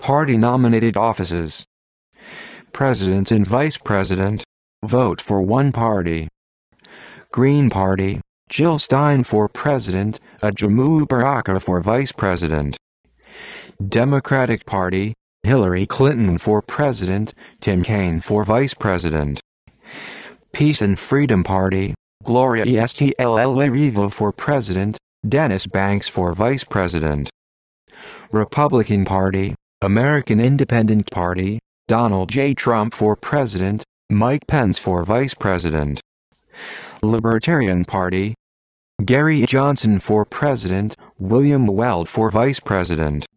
Party-nominated offices. President and Vice President. Vote for one party. Green Party, Jill Stein for President, Ajamu Baraka for Vice President. Democratic Party, Hillary Clinton for President, Tim Kaine for Vice President. Peace and Freedom Party, Gloria Estelle for President, Dennis Banks for Vice President. Republican Party, American Independent Party, Donald J. Trump for President, Mike Pence for Vice President. Libertarian Party, Gary Johnson for President, William Weld for Vice President.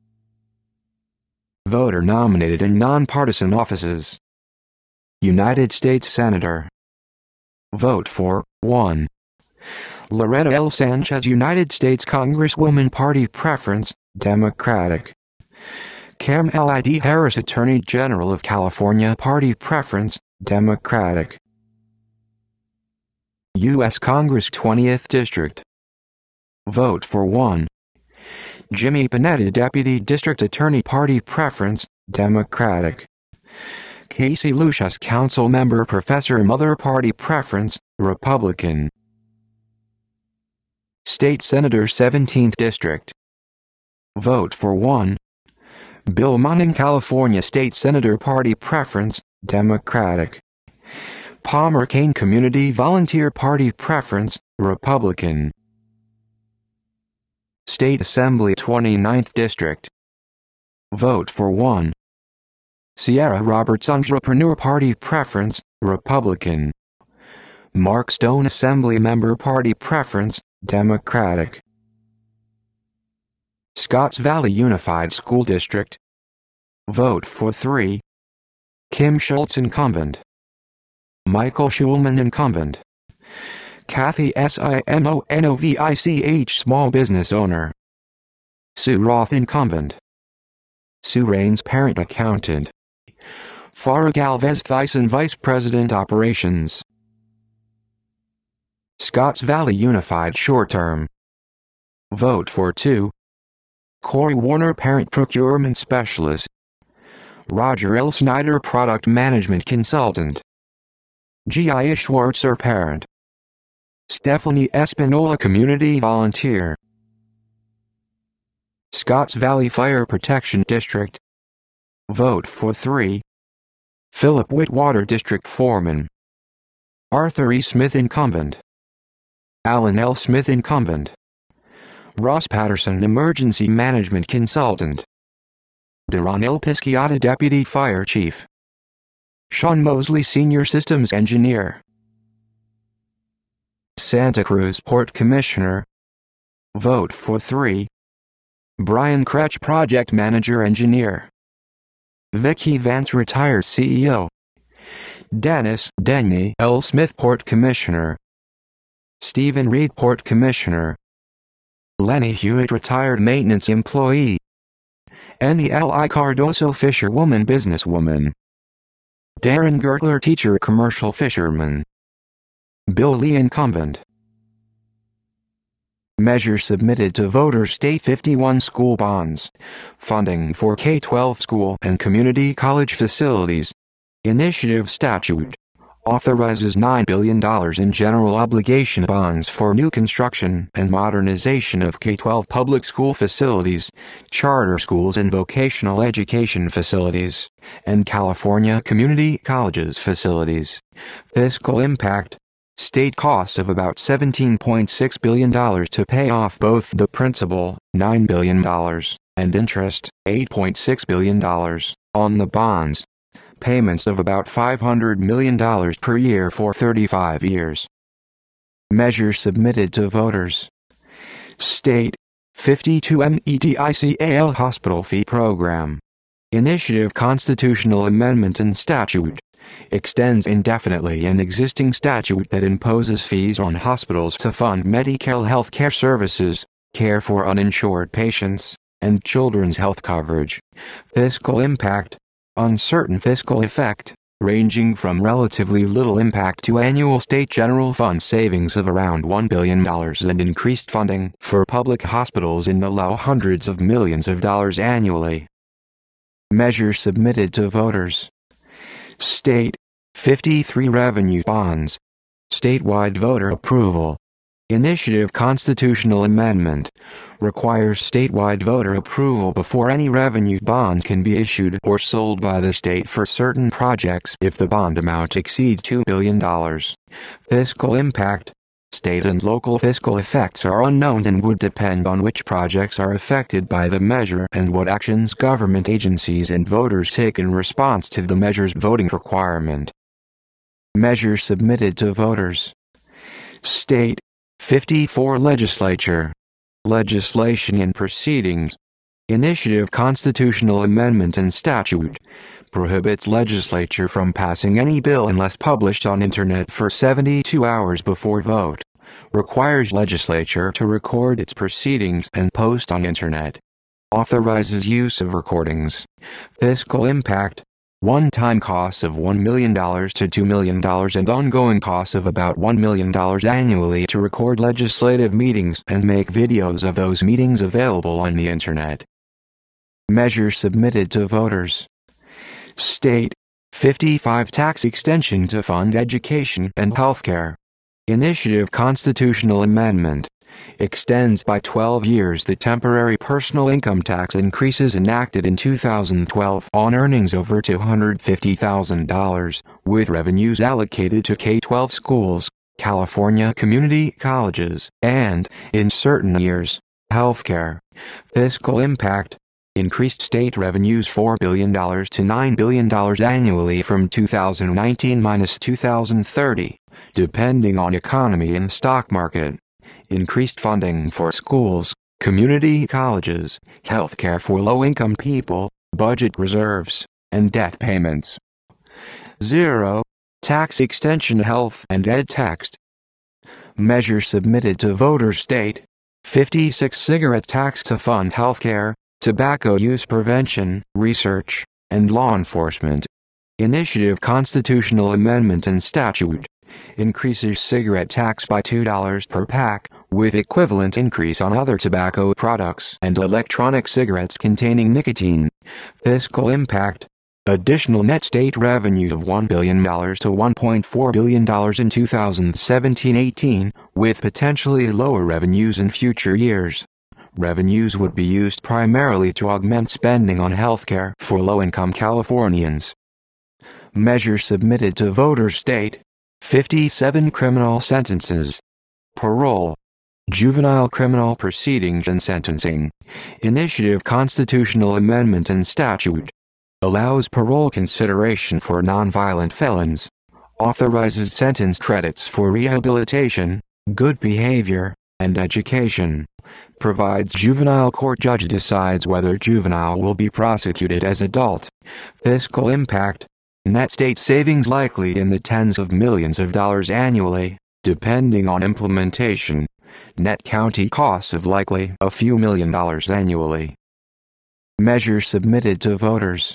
Voter-nominated and nonpartisan offices. United States Senator. Vote for 1. Loretta L. Sanchez, United States Congresswoman, Party Preference, Democratic. Kamala D. Harris, Attorney General of California, Party Preference, Democratic. U.S. Congress 20th District. Vote for 1. Jimmy Panetta, Deputy District Attorney, Party Preference, Democratic. Casey Lucius, Council Member, Professor Mother, Party Preference, Republican. State Senator 17th District. Vote for 1. Bill Manning, California State Senator, Party Preference, Democratic. Palmer Kane, Community Volunteer, Party Preference, Republican. State Assembly 29th District. Vote for 1. Sierra Roberts, Entrepreneur, Party Preference, Republican. Mark Stone, Assembly Member, Party Preference, Democratic. Scotts Valley Unified School District. Vote for 3. Kim Schultz, Incumbent. Michael Schulman, Incumbent. Kathy Simonnovich, Small Business Owner. Sue Roth, Incumbent. Sue Raines, Parent Accountant. Farah Galvez Thyssen, Vice President Operations. Scotts Valley Unified Short Term. Vote for 2. Corey Warner, Parent Procurement Specialist. Roger L. Snyder, Product Management Consultant. Gia Schwartzer, Parent. Stephanie Espinola, Community Volunteer. Scotts Valley Fire Protection District. Vote for 3. Philip Whitwater, District Foreman. Arthur E. Smith, Incumbent. Alan L. Smith, Incumbent. Ross Patterson, Emergency Management Consultant. Deron L. Pisciata, Deputy Fire Chief. Sean Mosley, Senior Systems Engineer. Santa Cruz Port Commissioner. Vote for 3. Brian Kretsch, Project Manager Engineer. Vicki Vance, Retired CEO. Dennis Denny L. Smith, Port Commissioner. Stephen Reed, Port Commissioner. Lenny Hewitt, Retired Maintenance Employee. Annie L. I. Cardoso, Fisherwoman, Businesswoman. Darren Gertler, Teacher, Commercial Fisherman. Bill Lee, Incumbent. Measure submitted to voters. State 51 school bonds. Funding for K-12 school and community college facilities. Initiative statute. Authorizes $9 billion in general obligation bonds for new construction and modernization of K-12 public school facilities, charter schools and vocational education facilities, and California community colleges facilities. Fiscal impact. State costs of about $17.6 billion to pay off both the principal, $9 billion, and interest, $8.6 billion, on the bonds. Payments of about $500 million per year for 35 years. Measure submitted to voters. State 52 MEDICAL Hospital Fee Program. Initiative Constitutional Amendment and Statute. Extends indefinitely an existing statute that imposes fees on hospitals to fund Medi-Cal health care services, care for uninsured patients, and children's health coverage. Fiscal impact. Uncertain fiscal effect, ranging from relatively little impact to annual state general fund savings of around $1 billion and increased funding for public hospitals in the low hundreds of millions of dollars annually. Measure submitted to voters. State 53 revenue bonds. Statewide voter approval. Initiative constitutional amendment. Requires statewide voter approval before any revenue bonds can be issued or sold by the state for certain projects if the bond amount exceeds $2 billion. Fiscal impact. State and local fiscal effects are unknown and would depend on which projects are affected by the measure and what actions government agencies and voters take in response to the measure's voting requirement. Measure submitted to voters. State 54 Legislature. Legislation and proceedings. Initiative constitutional amendment and statute. Prohibits legislature from passing any bill unless published on internet for 72 hours before vote. Requires legislature to record its proceedings and post on internet. Authorizes use of recordings. Fiscal impact. One-time costs of $1 million to $2 million and ongoing costs of about $1 million annually to record legislative meetings and make videos of those meetings available on the internet. Measure submitted to voters. State 55 tax extension to fund education and healthcare. Initiative constitutional amendment. Extends by 12 years the temporary personal income tax increases enacted in 2012 on earnings over $250,000, with revenues allocated to K-12 schools, California community colleges, and, in certain years, healthcare. Fiscal impact. Increased state revenues $4 billion to $9 billion annually from 2019-2030, depending on economy and stock market. Increased funding for schools, community colleges, healthcare for low-income people, budget reserves, and debt payments. 0. Tax extension health and ed tax. Measure submitted to voters. State 56 cigarette tax to fund healthcare, tobacco use prevention, research, and law enforcement. Initiative constitutional amendment and statute. Increases cigarette tax by $2 per pack, with equivalent increase on other tobacco products and electronic cigarettes containing nicotine. Fiscal impact. Additional net state revenue of $1 billion to $1.4 billion in 2017-18, with potentially lower revenues in future years. Revenues would be used primarily to augment spending on healthcare for low-income Californians. Measure submitted to voters. State 57 criminal sentences. Parole. Juvenile criminal proceedings and sentencing. Initiative constitutional amendment and statute. Allows parole consideration for nonviolent felons. Authorizes sentence credits for rehabilitation, good behavior, and education. Provides juvenile court judge decides whether juvenile will be prosecuted as adult. Fiscal impact. Net state savings likely in the tens of millions of dollars annually, depending on implementation. Net county costs of likely a few $1 million annually. Measure submitted to voters.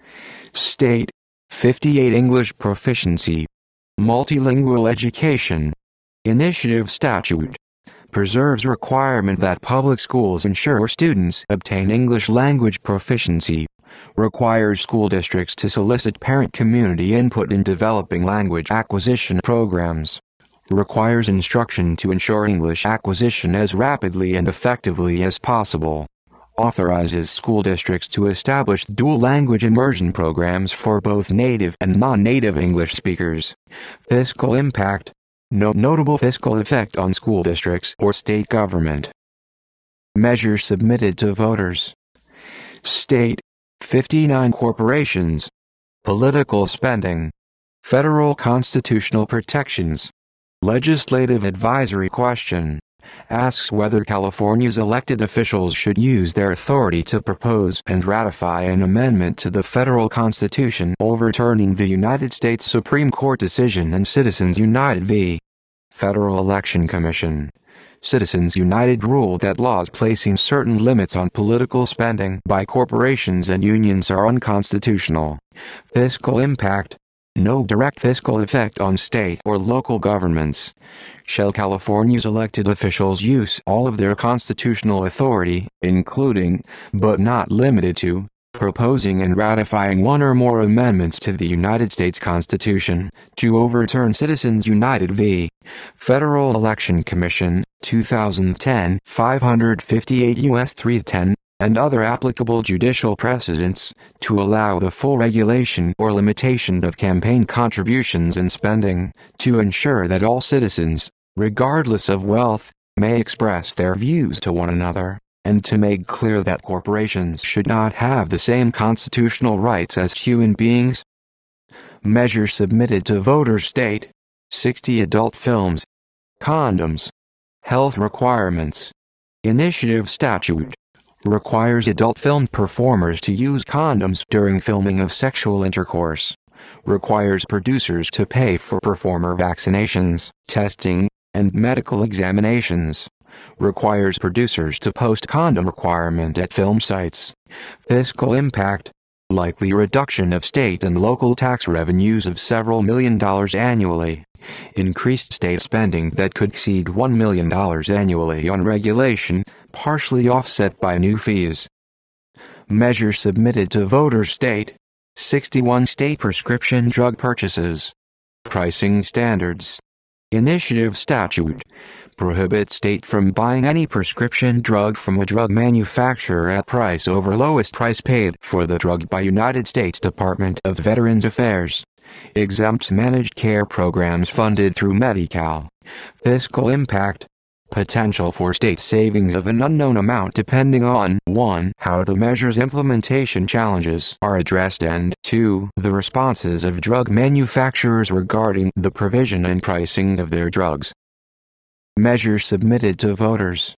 State 58 English proficiency. Multilingual education. Initiative statute. Preserves requirement that public schools ensure students obtain English language proficiency. Requires school districts to solicit parent community input in developing language acquisition programs. Requires instruction to ensure English acquisition as rapidly and effectively as possible. Authorizes school districts to establish dual language immersion programs for both native and non-native English speakers. Fiscal impact. No notable fiscal effect on school districts or state government. Measure submitted to voters. State 59 corporations. Political spending. Federal constitutional protections. Legislative advisory question. Asks whether California's elected officials should use their authority to propose and ratify an amendment to the federal constitution overturning the United States Supreme Court decision and Citizens United v. Federal Election Commission. Citizens United ruled that laws placing certain limits on political spending by corporations and unions are unconstitutional. Fiscal impact. No direct fiscal effect on state or local governments. Shall California's elected officials use all of their constitutional authority, including, but not limited to, proposing and ratifying one or more amendments to the United States Constitution to overturn Citizens United v. Federal Election Commission, 2010, 558 U.S. 310, and other applicable judicial precedents, to allow the full regulation or limitation of campaign contributions and spending, to ensure that all citizens, regardless of wealth, may express their views to one another, and to make clear that corporations should not have the same constitutional rights as human beings. Measure submitted to voters state 60 adult films. Condoms. Health requirements. Initiative statute requires adult film performers to use condoms during filming of sexual intercourse. Requires producers to pay for performer vaccinations, testing, and medical examinations. Requires producers to post condom requirement at film sites. Fiscal impact. Likely reduction of state and local tax revenues of several $1 million annually. Increased state spending that could exceed $1 million annually on regulation, partially offset by new fees. Measure submitted to voters state 61 state prescription drug purchases. Pricing standards. Initiative statute prohibits state from buying any prescription drug from a drug manufacturer at price over lowest price paid for the drug by United States Department of Veterans Affairs. Exempts managed care programs funded through Medi-Cal. Fiscal impact. Potential for state savings of an unknown amount depending on 1. How the measure's implementation challenges are addressed and 2. The responses of drug manufacturers regarding the provision and pricing of their drugs. Measure submitted to voters.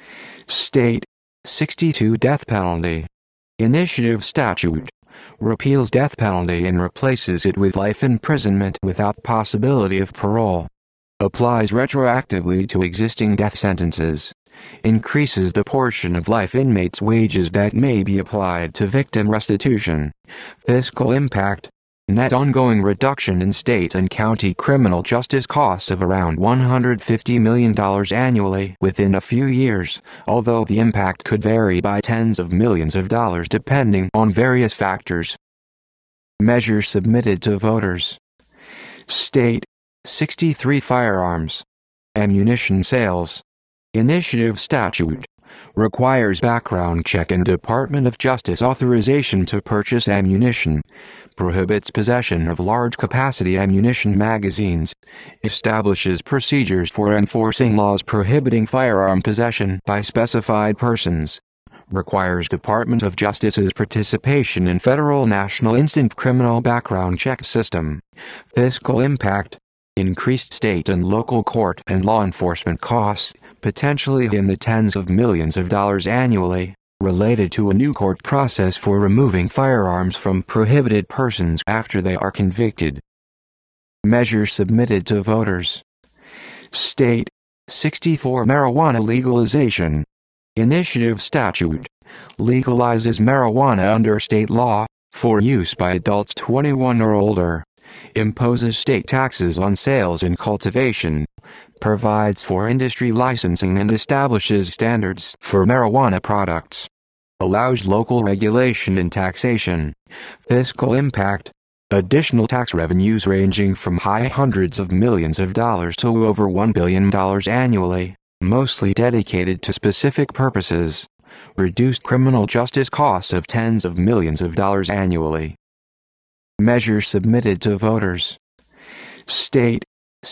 State 62 death penalty. Initiative statute repeals death penalty and replaces it with life imprisonment without possibility of parole. Applies retroactively to existing death sentences. Increases the portion of life inmates' wages that may be applied to victim restitution. Fiscal impact. Net ongoing reduction in state and county criminal justice costs of around $150 million annually within a few years, although the impact could vary by tens of millions of dollars depending on various factors. Measure submitted to voters. State 63 firearms. Ammunition sales. Initiative statute requires background check and Department of Justice authorization to purchase ammunition. Prohibits possession of large-capacity ammunition magazines. Establishes procedures for enforcing laws prohibiting firearm possession by specified persons. Requires Department of Justice's participation in Federal National Instant Criminal Background Check System. Fiscal impact. Increased state and local court and law enforcement costs, potentially in the tens of millions of dollars annually, related to a new court process for removing firearms from prohibited persons after they are convicted. Measure submitted to voters. State 64 marijuana legalization. Initiative statute legalizes marijuana under state law for use by adults 21 or older. Imposes state taxes on sales and cultivation. Provides for industry licensing and establishes standards for marijuana products. Allows local regulation and taxation. Fiscal impact. Additional tax revenues ranging from high hundreds of millions of dollars to over $1 billion annually, mostly dedicated to specific purposes. Reduced criminal justice costs of tens of millions of dollars annually. Measure submitted to voters. State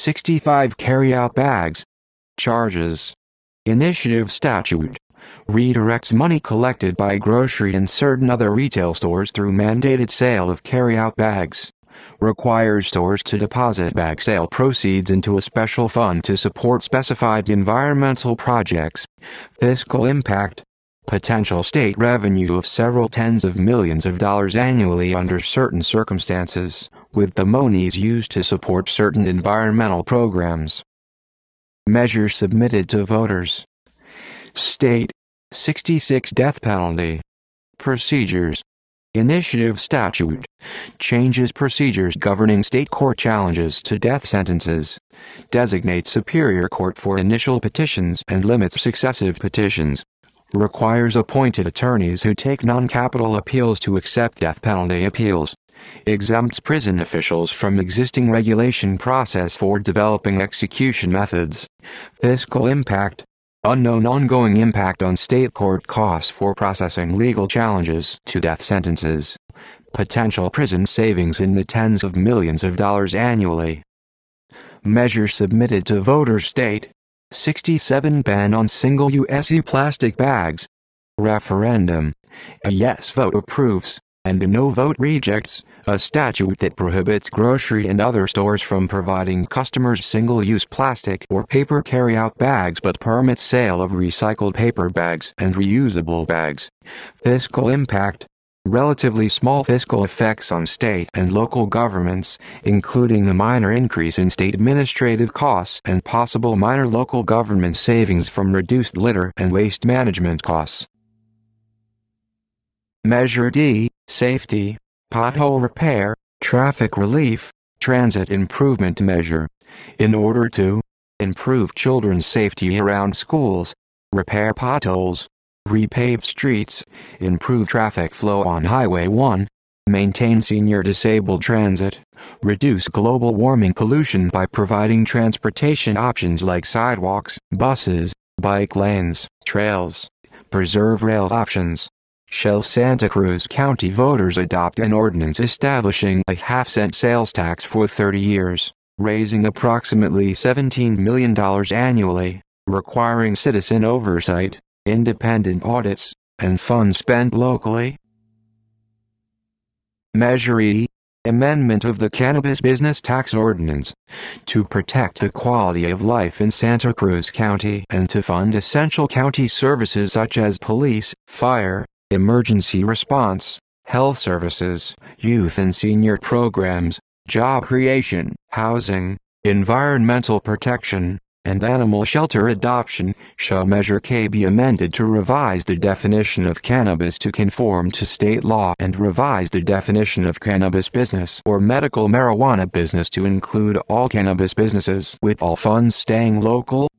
65 carry-out bags. Charges. Initiative statute redirects money collected by grocery and certain other retail stores through mandated sale of carry-out bags. Requires stores to deposit bag sale proceeds into a special fund to support specified environmental projects. Fiscal impact. Potential state revenue of several tens of millions of dollars annually under certain circumstances, with the monies used to support certain environmental programs. Measure submitted to voters. State 66 death penalty. Procedures. Initiative statute changes procedures governing state court challenges to death sentences. Designates superior court for initial petitions and limits successive petitions. requires appointed attorneys who take non-capital appeals to accept death penalty appeals, exempts prison officials from existing regulation process for developing execution methods. Fiscal impact. Unknown ongoing impact on state court costs for processing legal challenges to death sentences. Potential prison savings in the tens of millions of dollars annually. Measure submitted to voters. State 67 ban on single-use plastic bags. Referendum. A yes vote approves, and a no vote rejects, a statute that prohibits grocery and other stores from providing customers single-use plastic or paper carry-out bags but permits sale of recycled paper bags and reusable bags. Fiscal impact. Relatively small fiscal effects on state and local governments, including a minor increase in state administrative costs and possible minor local government savings from reduced litter and waste management costs. Measure D. Safety, pothole repair, traffic relief, transit improvement measure. In order to improve children's safety around schools, repair potholes, repave streets, improve traffic flow on Highway 1, maintain senior disabled transit, reduce global warming pollution by providing transportation options like sidewalks, buses, bike lanes, trails, preserve rail options. Shall Santa Cruz County voters adopt an ordinance establishing a half-cent sales tax for 30 years, raising approximately $17 million annually, requiring citizen oversight, independent audits, and funds spent locally? Measure E. Amendment of the Cannabis Business Tax Ordinance, to protect the quality of life in Santa Cruz County and to fund essential county services such as police, fire, emergency response, health services, youth and senior programs, job creation, housing, environmental protection, and animal shelter adoption. Shall Measure K be amended to revise the definition of cannabis to conform to state law and revise the definition of cannabis business or medical marijuana business to include all cannabis businesses with all funds staying local?